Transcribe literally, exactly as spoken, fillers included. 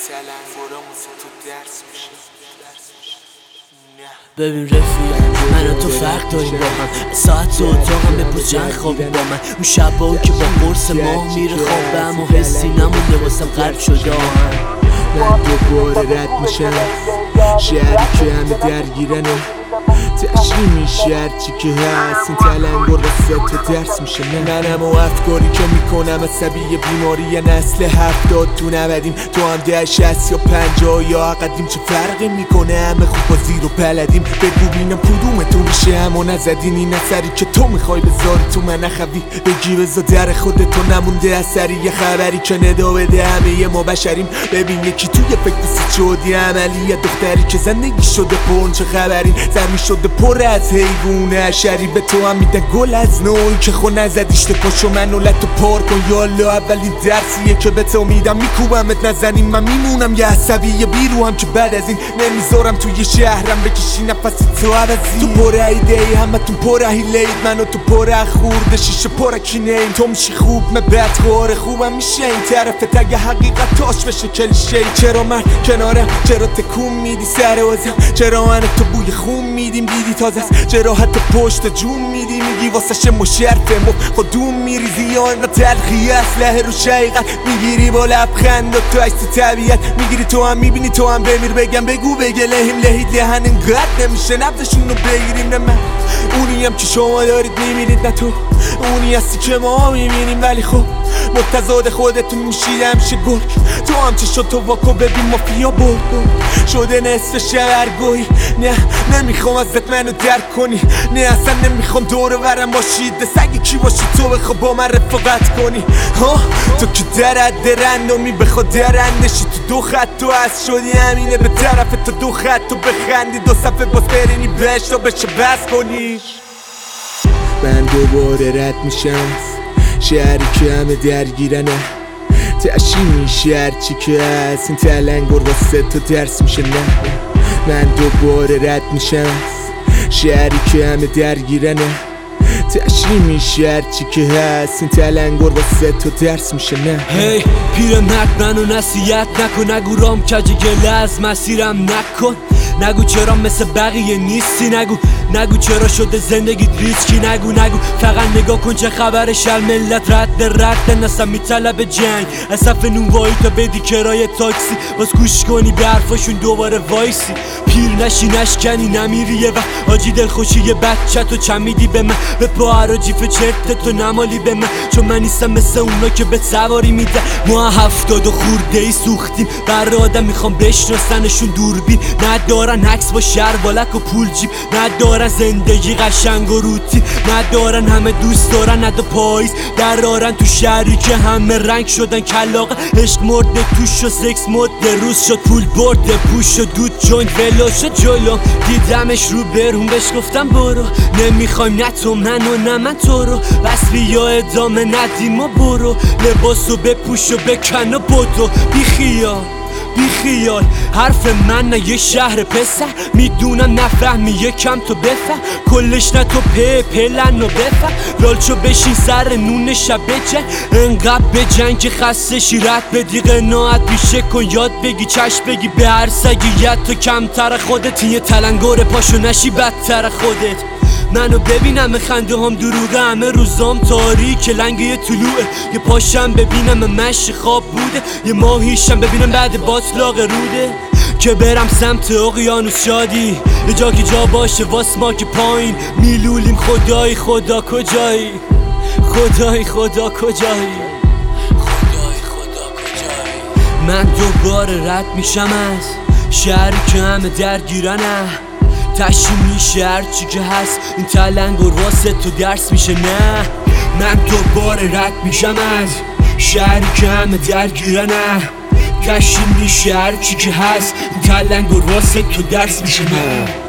ببین رفیق، من و تو فرق داریم با هم. ساعت تو اتاقم بپرس چند خوابی با من. اون شبا که با قرص ماه میره خواب، اما حسی نمونده واسم قلب شده آهن. من دوباره رد میشم شهری که همه درگیرنه، تشریح میشه هرچی که هست. این تلنگر واسه تو درس میشه. منم و افکاری که میکنم عصبی بیماری نسل هفتاد تو نودیم. تو هم ده شصت یا پنجاه یا عقدیم، چه فرقی میکنه؟ همه خوب بازی رو بلدیم. بگو بینم کدوم تو میشه اما نزدین این اثری که تو میخوای بذاری تو من نخوی. بگی بذار در خودتو نمونده اثری، یه خبری که ندا بده همه ما بشریم. ببین یکی توی فکر بسی شدی عملی، یه دختری که زندگی شده پرن چه خبرین. زمین شده پر از حیوونه حشری، به تو هم میدن گل از نوعی که خو نزدیشته. پاشو منو لتو پار کن یالا، اولین درسیه که به تو میدم. میکوبمت نزنیم من میمونم یه عصبی بیرو هم که بعد از این نمیذارم توی شهرم بکشی نفسی تو عوضی. تو پر ایده ای همه تون پر هیلید، منو تو پر خورده شیشه پر کینه. تو میشی خوب من بد خواره خوبم میشه این طرفت اگه حقیقت تاش بشه کلیشه. چرا من کنارم؟ چرا تکون میدی سر وزم؟ چرا من تو بوی خون میدیم دیدی تازه است؟ چرا حتی پشت جون میدی میگی واسه شم و شرفم و خودون میریزی یا اینقدر تلخی اسلحه رو شیقت میگیری با لبخند و تو عکس طبیعت میگیری. تو هم میبینی تو هم بمیر بگم بگو بگه لحیم لحید لحن اینقدر نمیشه نبضشون رو بگیریم. نه من اونی هم که شما دارید میبینید، نه تو اونی هستی که ما میبینیم. ولی خب متضاد خودتون میشید همیشه گرگ. تو هم چه شد تو واکو ببین مافیا برد شده نصف شبرگوی. نه نمیخوام ازت منو درک کنی، نه اصلا نمیخوام دور ورم باشید. سگی کی باشی تو بخوا با من رفاقت کنی؟ ها تو که درد درندمی بخوا درندشی تو دو خط تو از شدی همینه به طرف تو دو خط تو بخندی دو صفحه باز برینی بهش تا بشه بس کنی. من دوباره رد میشم شهری که همه درگیرنه، تشریح میشه هرچی که هست. این تلنگر واسه تو درس میشه. نه من دوباره رد میشم شهری که همه درگیرنه، تشریح میشه هرچی که هست. این تلنگر واسه تو درس میشه. نه هی پیر مرد منو نصیحت نکن، نگو رام کج گله از مسیرم نکن. نگو چرا مثل بقیه نیستی، نگو نگو چرا شده زندگیت ریسکی. نگو نگو فقط نگاه کن چه خبر شل ملت رد رد نستم میطلب جنگ. از صف نونوایی تا بدی کرایه تاکسی، باز گوش کنی به حرفاشون دوباره وایسی. پیر نشی نشکنی نمیری یه وقت آجی دلخوشی یه بچه تو چمیدی به من. به پا و جیف چرت تو نمالی به من، چون من نیستم مثل اونا که به سواری میدن. ما هفتاد و خورده ای سوختیم بر آدم میخوام بشناسنشون دوربین. ندارن عکس با شربالک و پول جیب، ندارن زندگی قشنگ و روتی، ندارن همه دوست دارن ند پاییز درارن تو شهری که همه رنگ شدن کلاغ. عشق مرده توش و سکس مرده روز شد، پول برده پوش و دود جوینت ولو شد جلو. دیدمش رو برون بهش گفتم برو، نمیخوایم نه تو منو نه من تو رو، بس بیا ادامه ندیم و برو. لباسو بپوش و بکن و بدو بی خیال بی خیال. حرف من نه یه شهر پسر، میدونم نفهمی یکم تو بفهم. کلش نه تو په پلن و بفهم. رالچو بشین سر نون شب بجن، انقدر بجن که خسته شی رد بدی. قناعت بیشه کن یاد بگی چشم بگی به هر سگیت تو کمتر خودت. یه تلنگر پاشو نشی بدتر خودت. منو ببینم خنده هم دروغه، همه روزام تاریک لنگ یه طلوعه. یه پاشم ببینم مشی خواب بوده، یه ماهیشم ببینم بعد باطلاق روده. که برم سمت اقیانوس شادی، یه جا که جا باشه واس ما که پایین میلولیم. خدای خدا کجایی؟ خدای خدا کجایی؟ خدای خدا کجایی؟ من دوباره رد میشم از شهری که همه درگیرنه، تشریح میشه هرچی که هست. این تلنگر واسه تو درس میشه. نه من دوباره رد میشم از شهری که همه درگیرنه، تشریح میشه هرچی که هست. این تلنگر واسه تو درس میشه. نه